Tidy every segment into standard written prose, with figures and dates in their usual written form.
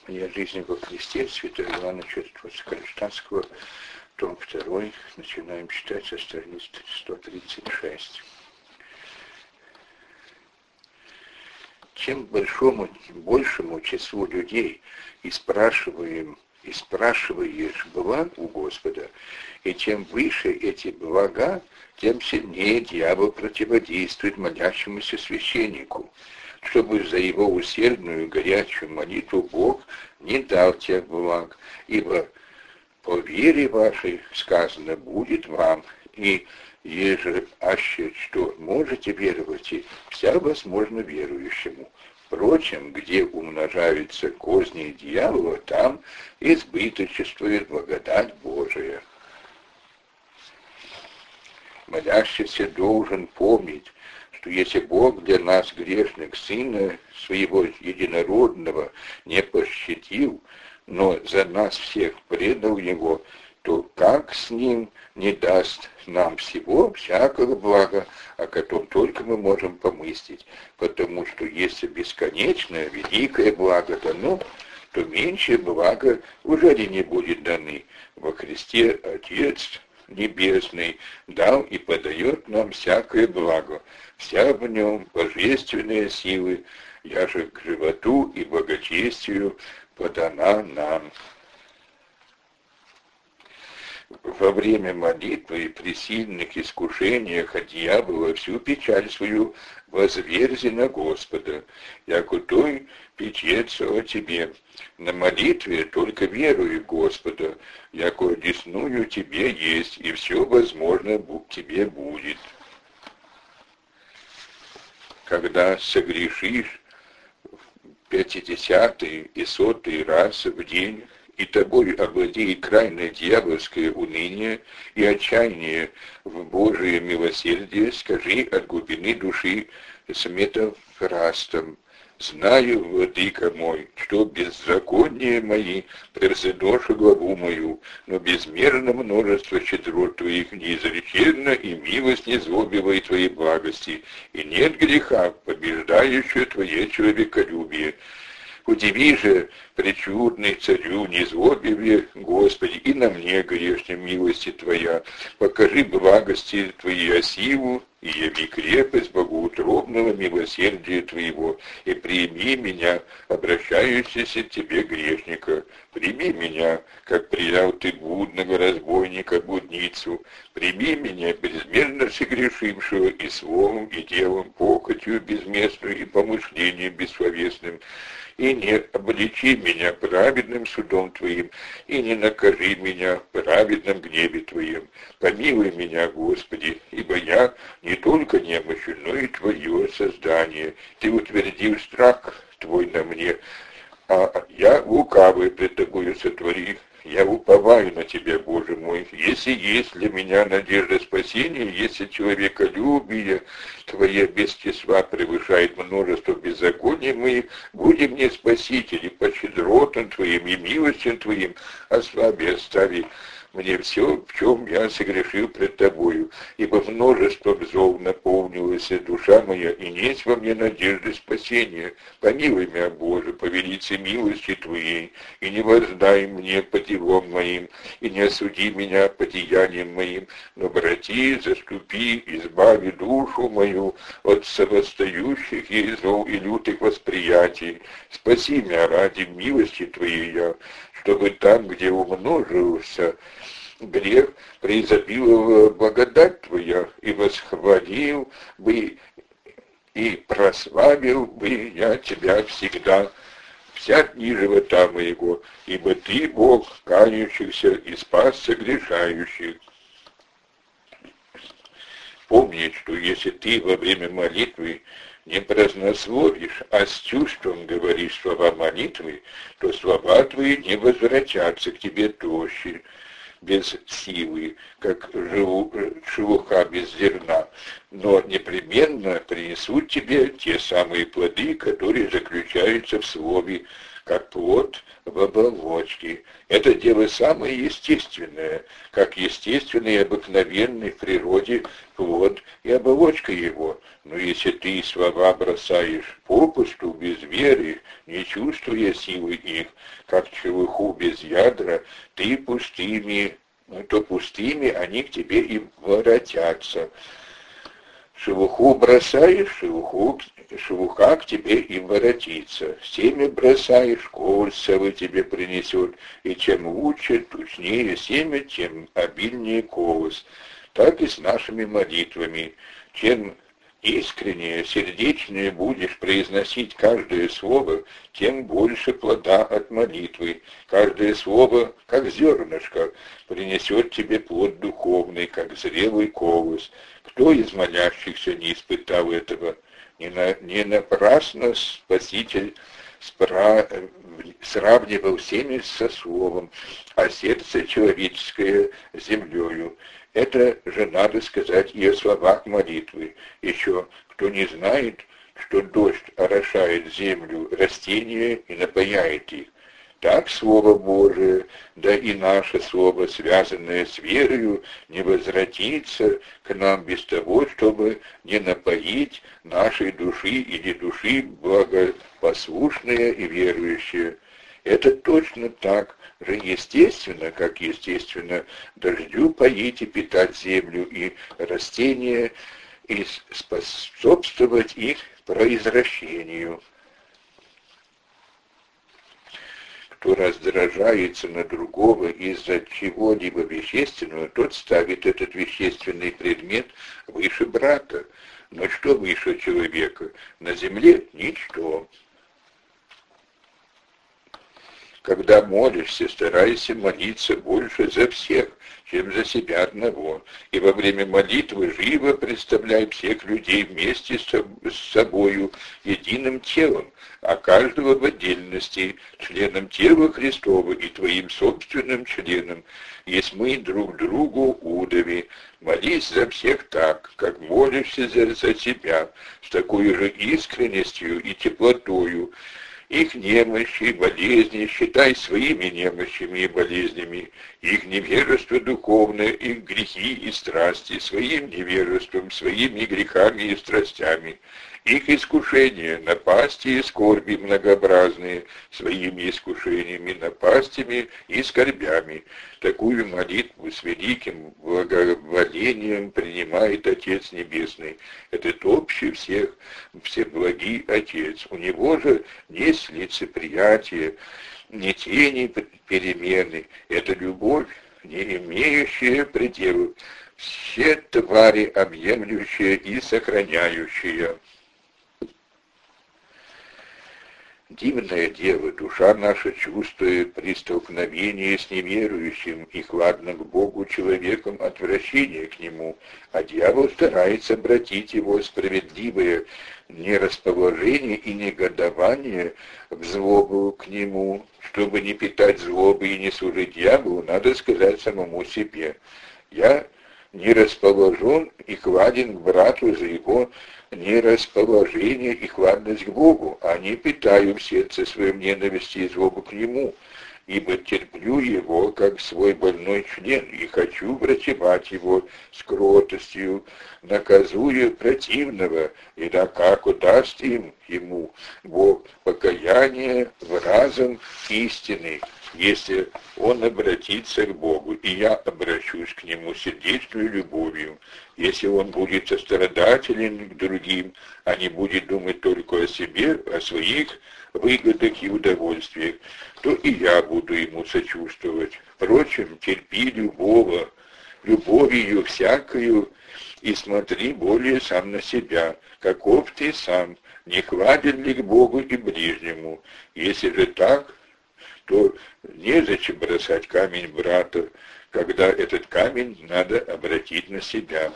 Моя жизнь во Христе, Святого Иоанна Чудотворца Кронштадтского, том 2, начинаем читать со страницы 136. Чем большему числу людей и спрашиваешь благ у Господа, и чем выше эти блага, тем сильнее дьявол противодействует молящемуся священнику, чтобы за его усердную горячую молитву Бог не дал тех благ, ибо по вере вашей сказано будет вам, и еже аще что можете веровать, и вся возможно верующему. Впрочем, где умножаются козни дьявола, там избыточествует благодать Божия. Молящийся должен помнить, что если Бог для нас, грешных, Сына Своего Единородного не пощадил, но за нас всех предал Его, то как с Ним не даст нам всего, всякого блага, о котором только мы можем помыслить, потому что если бесконечное, великое благо дано, то меньшее благо уже ли не будет даны. Во Христе Отец Небесный дал и подает нам всякое благо, вся в нем божественные силы, яже к животу и благочестию подана нам. Во время молитвы и при сильных искушениях от дьявола всю печаль свою возверзи на Господа, яко той печется о тебе. На молитве только веруй в Господа, яко одесную тебе есть, и все возможно тебе будет. Когда согрешишь 50-й и 100-й раз в день, и тобой овладеет крайнее дьявольское уныние и отчаяние в Божие милосердие, скажи от глубины души с метафрастом: «Знаю, владыка мой, что беззаконие мои превзойдошу главу мою, но безмерно множество щедрот твоих неизреченно, и милость не злобивает твоей благости, и нет греха, побеждающего твое человеколюбие. Удиви же, пречудный царю, незлобиве, Господи, и на мне, грешным, милости Твоя, покажи благости Твои осиву, и яви крепость богоутробного милосердия Твоего, и прими меня, обращающийся к Тебе, грешника. Прими меня, как приял Ты блудного разбойника, блудницу. Прими меня, безмерно согрешившего и словом, и делом, похотью безместную, и помышлением бессловесным. И не обличи меня праведным судом Твоим, и не накажи меня в праведном гневе Твоем. Помилуй меня, Господи, ибо я не только немощен, но и Твое создание. Ты утвердил страх Твой на мне, а я лукавый пред Тобою сотворил. Я уповаю на Тебя, Боже мой, если есть для меня надежда спасения, если человеколюбие Твое без числа превышает множество беззаконий моих, будь мне спаситель, и по щедротам Твоим и милостям Твоим ослаби, остави мне все, в чем я согрешил пред Тобою, ибо множеством зол наполнилась душа моя, и нет во мне надежды спасения. Помилуй меня, Боже, по велице милости Твоей, и не воздай мне по делам моим, и не осуди меня по деяниям моим, но обрати, заступи, избави душу мою от совостающих и зол и лютых восприятий. Спаси меня ради милости Твоей, чтобы там, где умножился грех, преизобиловала благодать Твоя, и восхвалил бы и прославил бы я Тебя всегда, вся дни живота моего, ибо Ты, Бог кающихся и спас согрешающих. Помни, что если ты во время молитвы не празднословишь, а с чувством говоришь слова молитвы, то слова твои не возвратятся к тебе тощи, без силы, как шелуха без зерна, но непременно принесут тебе те самые плоды, которые заключаются в слове, как плод в оболочке. Это дело самое естественное, как естественный и обыкновенный в природе плод и оболочка его. Но если ты слова бросаешь попусту, без веры, не чувствуя силы их, как шелуху без ядра, ты пустыми, то пустыми они к тебе и воротятся. Шелуху бросаешь, шелуха к тебе и воротится. Семя бросаешь, колос целый тебе принесет. И чем лучше, тучнее семя, тем обильнее колос. Так и с нашими молитвами. Чем искреннее, сердечнее будешь произносить каждое слово, тем больше плода от молитвы. Каждое слово, как зернышко, принесет тебе плод духовный, как зрелый колос. Кто из молящихся не испытал этого? Не напрасно Спаситель сравнивал семя со словом, а сердце человеческое с землею. Это же надо сказать и о словах молитвы. Еще кто не знает, что дождь орошает землю, растения и напояет их. Так Слово Божие, да и наше Слово, связанное с верою, не возвратится к нам без того, чтобы не напоить нашей души или души благопослушные и верующие. Это точно так же естественно, как естественно дождю поить и питать землю и растения, и способствовать их произращению. Кто раздражается на другого из-за чего-либо вещественного, тот ставит этот вещественный предмет выше брата. Но что выше человека? На земле ничто. Когда молишься, старайся молиться больше за всех, чем за себя одного. И во время молитвы живо представляй всех людей вместе с собою единым телом, а каждого в отдельности членом тела Христова и твоим собственным членом. Есть мы друг другу удови. Молись за всех так, как молишься за себя, с такой же искренностью и теплотою. Их немощи и болезни считай своими немощами и болезнями, их невежество духовное, их грехи и страсти своим невежеством, своими грехами и страстями, их искушения, напасти и скорби многообразные, своими искушениями, напастями и скорбями. Такую молитву с великим благоволением принимает Отец Небесный. Этот общий всеблагий Отец. У Него же есть лицеприятие, не тени перемены. Это любовь, не имеющая пределов. Все твари объемлющая и сохраняющая. Дивное дело, душа наша чувствует при столкновении с неверующим и хладным к Богу человеком отвращение к Нему, а дьявол старается обратить его справедливое нерасположение и негодование в злобу к Нему. Чтобы не питать злобы и не служить дьяволу, надо сказать самому себе: «Я не расположен и хладен к брату за его нерасположение и хладность к Богу, а не питаю в сердце своем ненависти и злобу к Нему, ибо терплю его, как свой больной член, и хочу врачевать его с кротостью, наказуя противного, и да как удаст ему Бог покаяние в разум истины, если он обратится к Богу, и я обращусь к Нему сердечной любовью. Если он будет сострадателен к другим, а не будет думать только о себе, о своих выгодах и удовольствиях, то и я буду ему сочувствовать. Впрочем, терпи любовью всякою, и смотри более сам на себя, каков ты сам, не хладен ли к Богу и ближнему. Если же так, то незачем бросать камень брата, когда этот камень надо обратить на себя.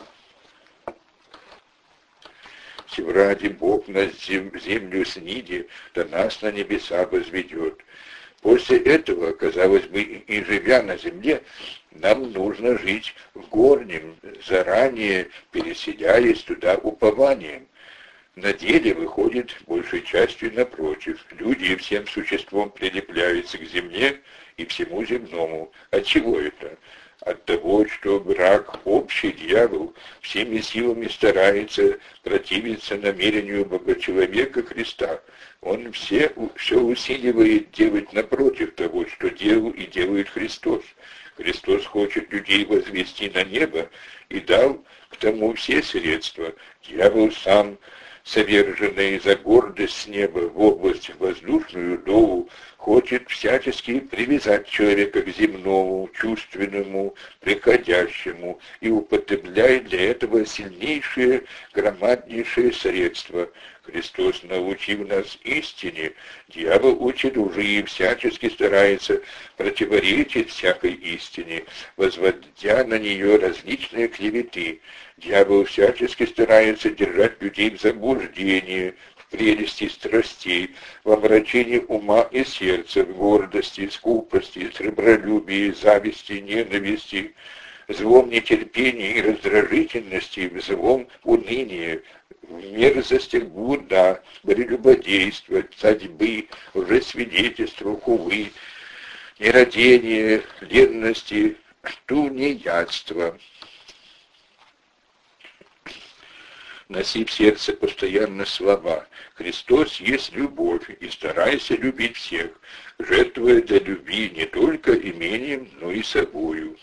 Всего ради Бог нас землю сниди, да нас на небеса возведет. После этого, казалось бы, и живя на земле, нам нужно жить в горнем, заранее переселяясь туда упованием. На деле выходит большей частью напротив. Люди всем существом прилепляются к земле и всему земному. От чего это? От того, что враг, общий дьявол, всеми силами старается противиться намерению Бога-человека Христа. Он все усиливает делать напротив того, что делал и делает Христос. Христос хочет людей возвести на небо и дал к тому все средства. Дьявол сам, соверженный за гордость с неба в область воздушную долу, хочет всячески привязать человека к земному, чувственному, приходящему и употребляет для этого сильнейшие, громаднейшие средства. Христос, научив нас истине, дьявол учит лжи и всячески старается противоречить всякой истине, возводя на нее различные клеветы. Дьявол всячески старается держать людей в заблуждении, в прелести страстей, в омрачении ума и сердца, в гордости, скупости, сребролюбии, зависти, ненависти, злом нетерпении и раздражительности, в злом унынии, в мерзостях блуда, прелюбодейства, цадьбы, лжесвидетельства, хулы, нерадения, ленности, тунеядства. Носи в сердце постоянно слова «Христос есть любовь» и старайся любить всех, жертвуя для любви не только имением, но и собою.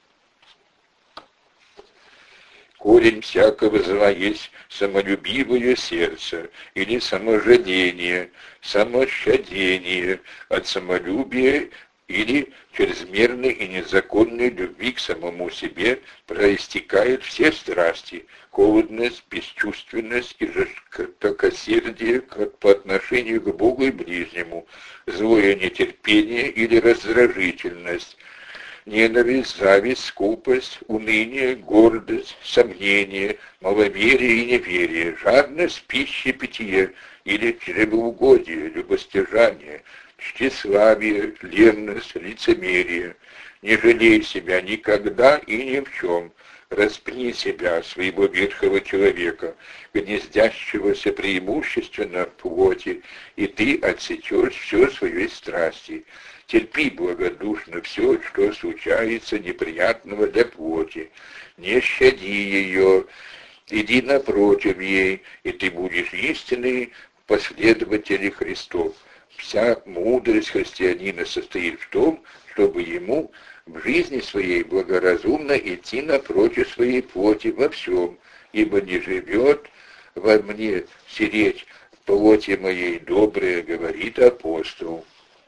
Корень всякого зла есть самолюбивое сердце или саможаление, самощадение от самолюбия или чрезмерной и незаконной любви к самому себе проистекают все страсти, холодность, бесчувственность и жестокосердие по отношению к Богу и ближнему, злое нетерпение или раздражительность, ненависть, зависть, скупость, уныние, гордость, сомнение, маловерие и неверие, жадность, пищи, питье или чревоугодие, любостяжание, тщеславие, ленность, лицемерие. Не жалей себя никогда и ни в чем. Распни себя, своего ветхого человека, гнездящегося преимущественно в плоти, и ты отсечешь все свои страсти. Терпи благодушно все, что случается неприятного для плоти. Не щади ее, иди напротив ей, и ты будешь истинный последователь Христов. Вся мудрость христианина состоит в том, чтобы ему в жизни своей благоразумно идти напротив своей плоти во всем, ибо не живет во мне сиречь плоти моей добрая, говорит апостол.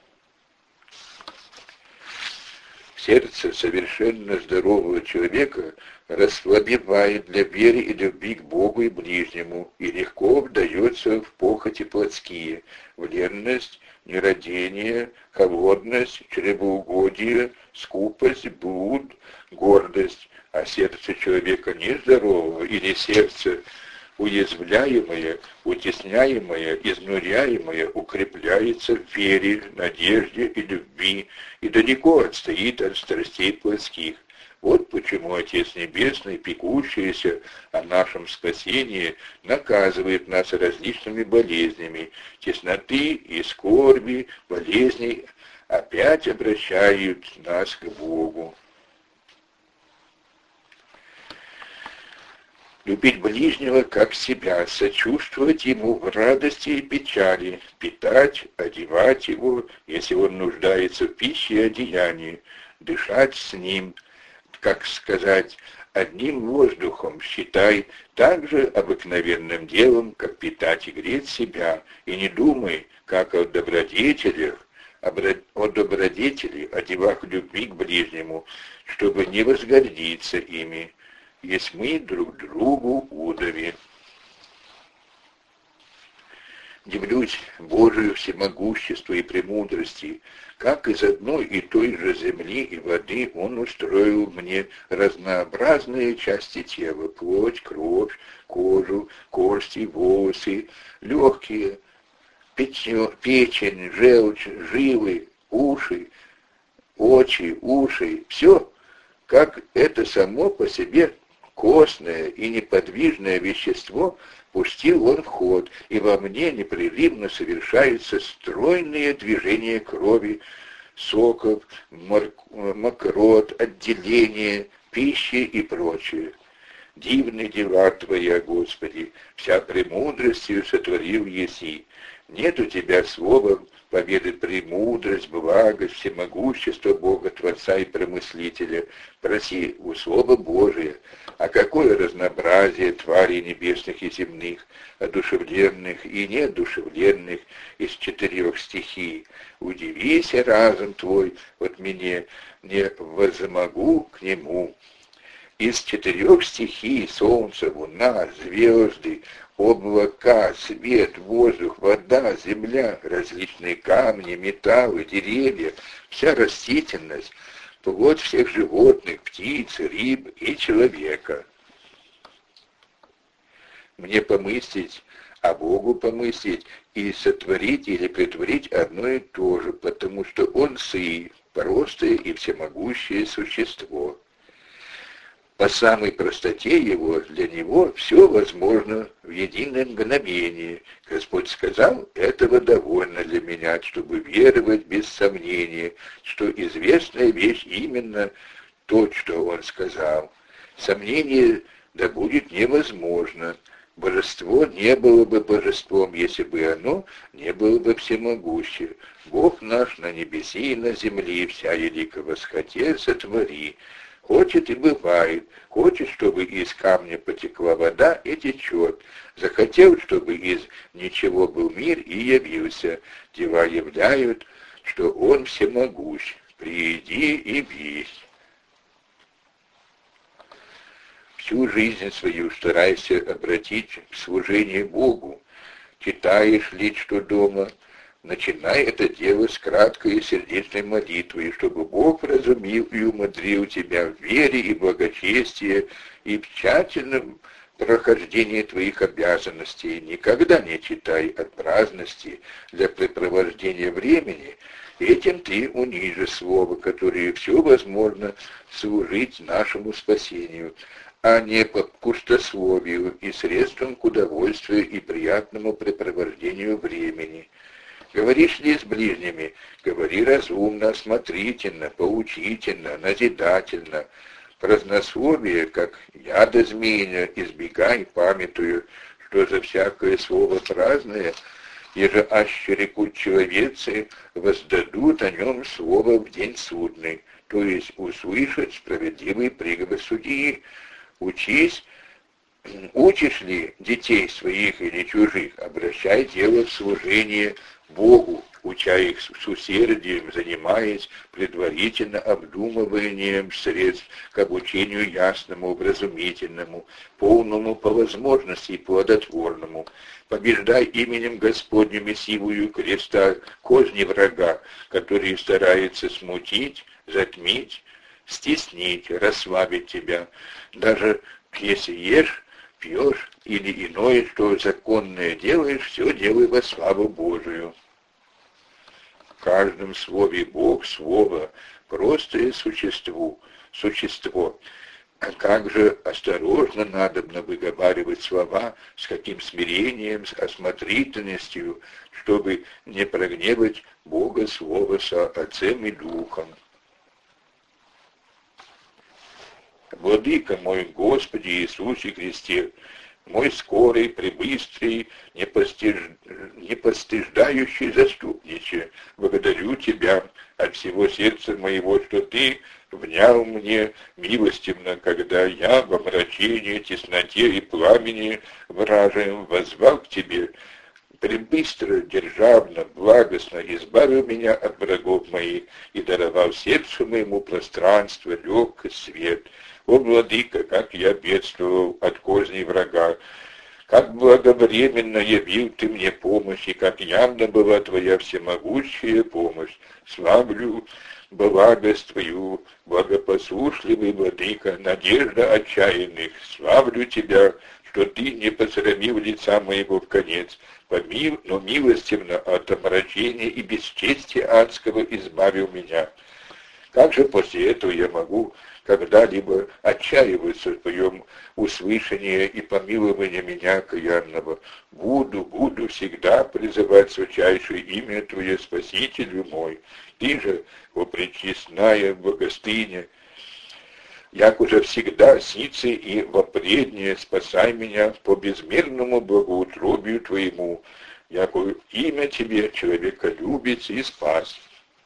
Сердце совершенно здорового человека расслабевает для веры и любви к Богу и ближнему, и легко вдается в похоти плотские, в ленность, нерадение, холодность, чревоугодие, скупость, блуд, гордость, а сердце человека нездорового или сердце уязвляемое, утесняемое, изнуряемое укрепляется в вере, надежде и любви и далеко отстоит от страстей плотских. Вот почему Отец Небесный, пекущийся о нашем спасении, наказывает нас различными болезнями, тесноты и скорби, болезней опять обращают нас к Богу. Любить ближнего как себя, сочувствовать ему в радости и печали, питать, одевать его, если он нуждается в пище и одеянии, дышать с ним, как сказать, одним воздухом, считай так же обыкновенным делом, как питать и греть себя, и не думай, как о добродетелях, о добродетели, о делах любви к ближнему, чтобы не возгордиться ими, есть мы друг другу удови. Дивлюсь Божию всемогуществу и премудрости, как из одной и той же земли и воды Он устроил мне разнообразные части тела, плоть, кровь, кожу, кости, волосы, легкие, печень, желчь, жилы, уши, очи, уши, все, как это само по себе костное и неподвижное вещество пустил он в ход, и во мне непрерывно совершаются стройные движения крови, соков, мокрот, отделение, пищи и прочее. Дивны дела Твоя, Господи, вся премудростью сотворил еси. Нет у Тебя слова поведать премудрость, благость, всемогущество Бога, Творца и Промыслителя. Проси у Слова Божия, а какое разнообразие тварей небесных и земных, одушевленных и неодушевленных из 4 стихий. Удивись разум Твой от меня, не возмогу к нему. Из 4 стихий — солнце, луна, звезды, облака, свет, воздух, вода, земля, различные камни, металлы, деревья, вся растительность, плоть всех животных, птиц, рыб и человека. Мне помыслить, а Богу помыслить и сотворить или притворить одно и то же, потому что Он сы, простое и всемогущее существо. По самой простоте Его, для Него все возможно в единое мгновение. Господь сказал, этого довольно для меня, чтобы веровать без сомнения, что известная вещь именно то, что Он сказал. Сомнение да будет невозможно. Божество не было бы божеством, если бы оно не было бы всемогуще. Бог наш на небеси и на земле, вся елико восхоте сотвори. Хочет и бывает, хочет, чтобы из камня потекла вода и течет. Захотел, чтобы из ничего был мир и явился. Дела являют, что Он всемогущ. Приди и весь. Всю жизнь свою старайся обратить в служение Богу. Читаешь ли что дома? Начинай это дело с краткой и сердечной молитвы, чтобы Бог разумел и умудрил тебя в вере и благочестии и в тщательном прохождении твоих обязанностей. Никогда не читай от праздности для препровождения времени. Этим ты унижишь слово, которое все возможно служить нашему спасению, а не по пустословию и средствам к удовольствию и приятному препровождению времени. Говоришь ли с ближними, говори разумно, осмотрительно, поучительно, назидательно. Празднословие, как яда змеиня, избегай, памятуя, что за всякое слово праздное, еже аще рекут человецы, воздадут о нем слово в день судный, то есть услышать справедливый приговор судьи. Учись. Учишь ли детей своих или чужих, обращай дело в служение Богу, уча их с усердием, занимаясь предварительно обдумыванием средств к обучению ясному, вразумительному, полному по возможности и плодотворному. Побеждай именем Господним и силою креста козни врага, который старается смутить, затмить, стеснить, расслабить тебя. Даже если ешь, пьешь или иное, что законное делаешь, все делай во славу Божию. В каждом слове Бог, слово, простое существо. А как же осторожно надобно выговаривать слова, с каким смирением, с осмотрительностью, чтобы не прогневать Бога Слова со Отцем и Духом. Владыка мой, Господи Иисусе Христе, мой скорый, пребыстрый, непостыждающий заступниче, благодарю Тебя от всего сердца моего, что Ты внял мне милостивно, когда я в омрачении, тесноте и пламени вражием воззвал к Тебе. Пребыстро, державно, благостно избавил меня от врагов моих и даровал сердцу моему пространство, легкость, свет. О, Владыка, как я бедствовал от козней врага, как благовременно явил Ты мне помощь, и как явно была Твоя всемогущая помощь. Славлю благость Твою, благопослушливый Владыка, надежда отчаянных. Славлю Тебя, что Ты не посрамил лица моего в конец, но милостивно от омрачения и бесчестия адского избавил меня. Как же после этого я могу когда-либо отчаиваться в твоем услышании и помиловании меня, каянного? Буду всегда призывать святейшее имя Твое, Спасителю мой. Ты же, о пречестная богостыня, як уже всегда снится и вопреднее, спасай меня по безмерному благоутробию Твоему, якое имя Тебе, человеколюбец, и спас.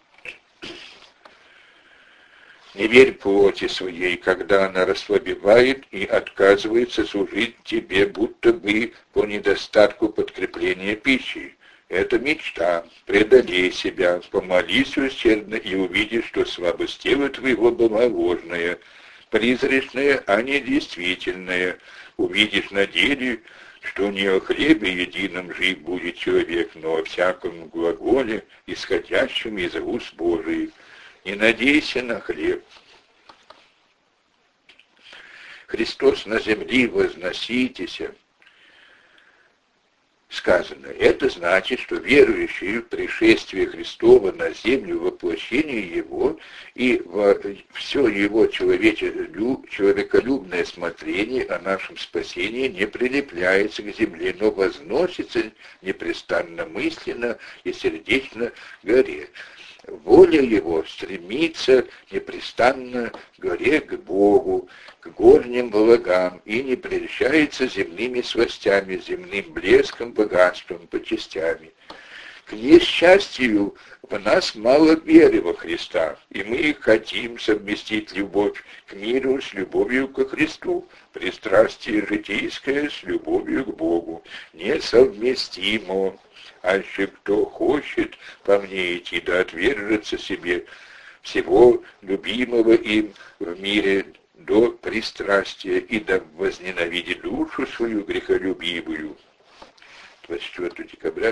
Не верь плоти своей, когда она расслабевает и отказывается служить тебе, будто бы по недостатку подкрепления пищи. Это мечта. Преодолей себя, помолись усердно и увидишь, что слабость тела твоего была ложная, призрачная, а не действительная. Увидишь на деле, что не о хлебе едином жив будет человек, но о всяком глаголе, исходящем из уст Божиих. Не надейся на хлеб. Христос на земле возноситесь. Сказано. Это значит, что верующие в пришествие Христова на землю, воплощение Его и все Его человеколюбное смотрение о нашем спасении не прилепляется к земле, но возносится непрестанно мысленно и сердечно к горе. Воля его стремится непрестанно к горе, к Богу, к горним благам и не прельщается земными сластями, земным блеском, богатством, почестями. К несчастью, в нас мало веры во Христа, и мы хотим совместить любовь к миру с любовью ко Христу, пристрастие житейское с любовью к Богу. Несовместимо. А если кто хочет по мне идти, да отвержется себе всего любимого им в мире до пристрастия и да возненавидит душу свою грехолюбивую. 24 декабря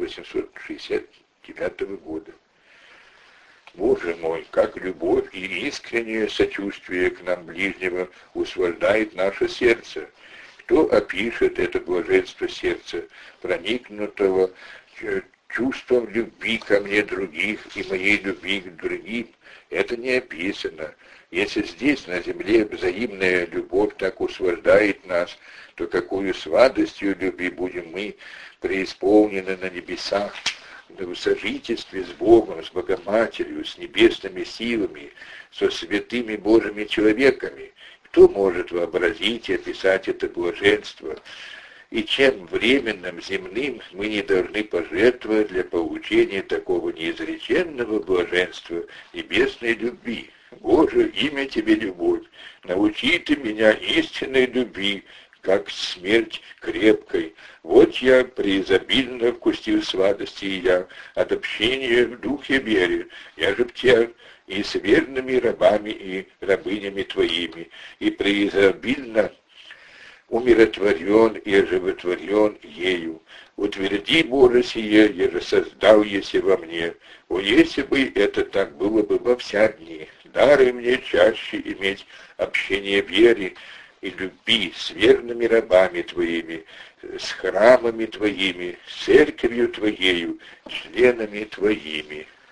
1869 года. Боже мой, как любовь и искреннее сочувствие к нам ближнего усвобождает наше сердце. Кто опишет это блаженство сердца, проникнутого чувством любви ко мне других и моей любви к другим, это не описано. Если здесь, на земле, взаимная любовь так усвобождает нас, то какую сладостью любви будем мы преисполнены на небесах, в сожительстве с Богом, с Богоматерью, с небесными силами, со святыми Божьими человеками. Кто может вообразить и описать это блаженство? И чем временным земным мы не должны пожертвовать для получения такого неизреченного блаженства небесной любви? Боже, имя Тебе любовь, научи Ты меня истинной любви, как смерть крепкой. Вот я преизобильно вкусил сладости я от общения в духе вере. Я же в Тебя и с верными рабами и рабынями Твоими, и преизобильно умиротворен и оживотворен ею. Утверди, Боже, сие, еже создал еси во мне. О, если бы это так было бы во вся дни, даруй мне чаще иметь общение веры и любви с верными рабами Твоими, с храмами Твоими, с церковью Твоею, членами Твоими.